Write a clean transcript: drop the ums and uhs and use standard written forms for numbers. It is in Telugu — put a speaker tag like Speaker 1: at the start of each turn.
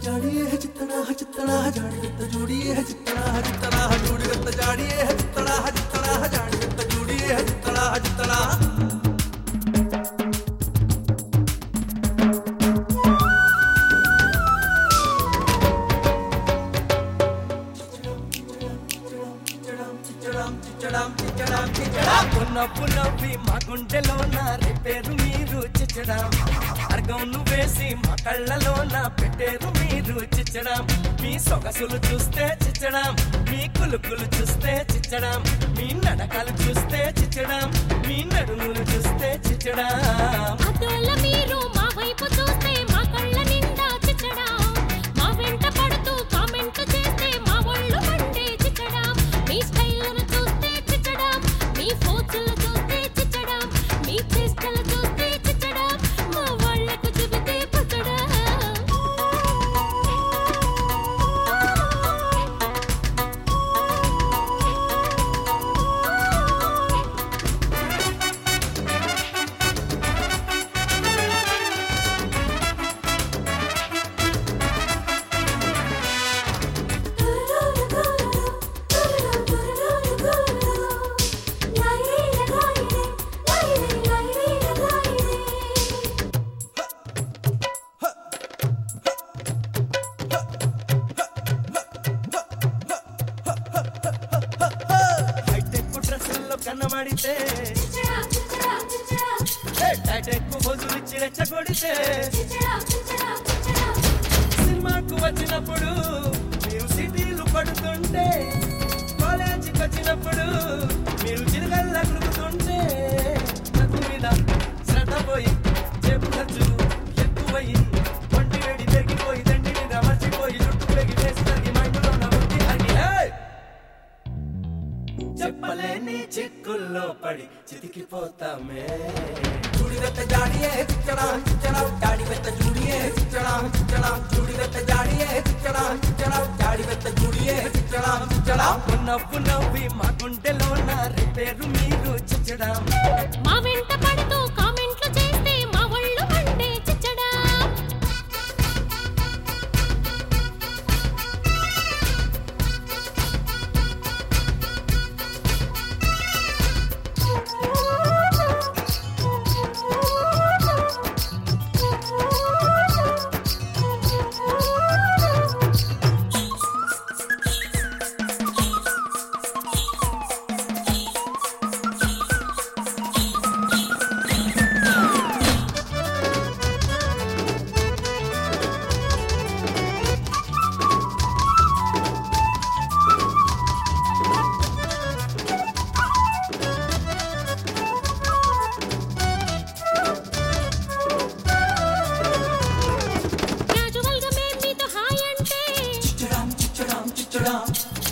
Speaker 1: जाड़िए है जितना जाड़ी रत्त जोड़िए है जितना जोड़ी रत्त जाड़िए है जितना जाड़ी रत्त जोड़िए है जितना
Speaker 2: పునవి మా గుండెలోన రేపేరు మీరు చిచ్చడం అర్గం నువ్వేసి మా కళ్ళలోన పెట్టేరు మీరు చిచ్చడం మీ సొగసులు చూస్తే చిచ్చడం మీ కులుకులు చూస్తే చిచ్చడం మీ నడకలు చూస్తే చిచ్చడం మీ నడుములు చూస్తే చిచ్చడం
Speaker 3: అదోల మీరు మా వైపు చూస్తే మా కళ్ళ నిండా చిచ్చడం మా వెంట పడుతూ కామెంట్ చేస్తే మా ఒళ్ళు మండే చిచ్చడం మీ స్టైల్ను చూస్తే చిచ్చడం మీ ఫోటోలు చూస్తే చిచ్చడం మీ చేష్టలు చూస్తే చిచ్చడం మా వాళ్ళకు చెబితే పుచ్చడం
Speaker 2: హైటెక్ డ్రెస్సుల్లో కన్నబడితే టైటెక్ బొజులిచ్చి రెచ్చగొడితే సినిమాకు వచ్చినప్పుడు మీరు సిటీలు పడుతుంటే కాలేజీకి వచ్చినప్పుడు మీరు చిరుగల్లా కురుకుతుంటే చదువు మీద శ్రద్ధ పోయి చేపు ఖర్చు ఎక్కువయి ఒంటి వేడి పెరిగిపోయి దండి మీద మర్చిపోయి జుట్టు పెరిగి వేసి తరిగి మైండ్లో నవ్వుకి అరిగి చెప్పలేని చిక్కుల్లో పడి చితికిపోతామే
Speaker 1: जोड़ी रत्त जाड़िए है जितना जाड़ी रत्त जोड़िए है जितना जोड़ी रत्त जाड़िए है जितना जाड़ी रत्त जोड़िए है जितना
Speaker 2: నవ్వు నవ్వి మా గుండెలోన రేపేరు మీరు చిచ్చడం
Speaker 3: మా వెంట పడుతూ కామెంట్లు చేస్తే మా ఒళ్ళు మండే చిచ్చడం క్యాజువల్ గా మేము మీతో హాయ్ అంటే
Speaker 1: చిచ్చడం